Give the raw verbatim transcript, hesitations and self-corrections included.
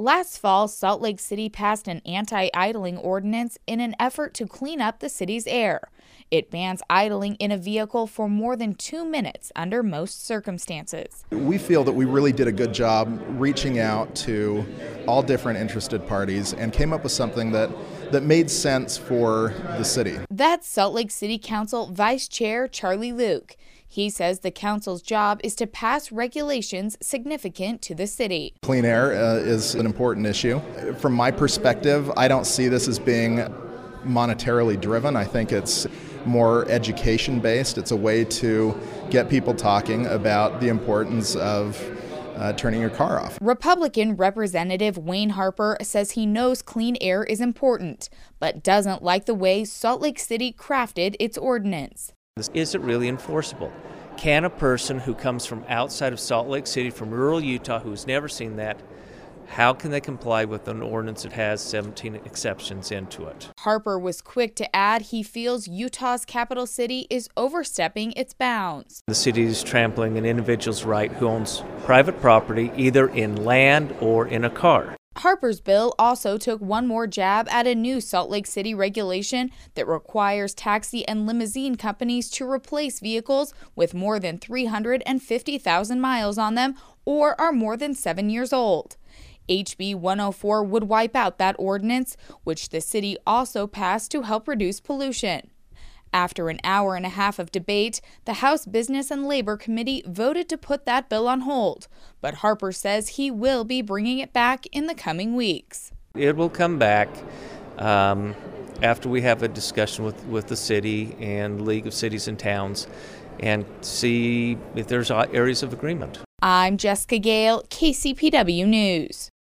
Last fall, Salt Lake City passed an anti-idling ordinance in an effort to clean up the city's air. It bans idling in a vehicle for more than two minutes under most circumstances. We feel that we really did a good job reaching out to all different interested parties and came up with something that, that made sense for the city. That's Salt Lake City Council Vice Chair Charlie Luke. He says the council's job is to pass regulations significant to the city. Clean air uh, is an important issue. From my perspective, I don't see this as being monetarily driven. I think it's more education based. It's a way to get people talking about the importance of uh, turning your car off. Republican Representative Wayne Harper says he knows clean air is important, but doesn't like the way Salt Lake City crafted its ordinance. Is it really enforceable? Can a person who comes from outside of Salt Lake City, from rural Utah, who's never seen that, how can they comply with an ordinance that has seventeen exceptions into it? Harper was quick to add he feels Utah's capital city is overstepping its bounds. The city is trampling an individual's right who owns private property, either in land or in a car. Harper's bill also took one more jab at a new Salt Lake City regulation that requires taxi and limousine companies to replace vehicles with more than three hundred fifty thousand miles on them or are more than seven years old. H B one oh four would wipe out that ordinance, which the city also passed to help reduce pollution. After an hour and a half of debate, the House Business and Labor Committee voted to put that bill on hold, but Harper says he will be bringing it back in the coming weeks. It will come back um, after we have a discussion with, with the city and League of Cities and Towns and see if there's areas of agreement. I'm Jessica Gale, K C P W News.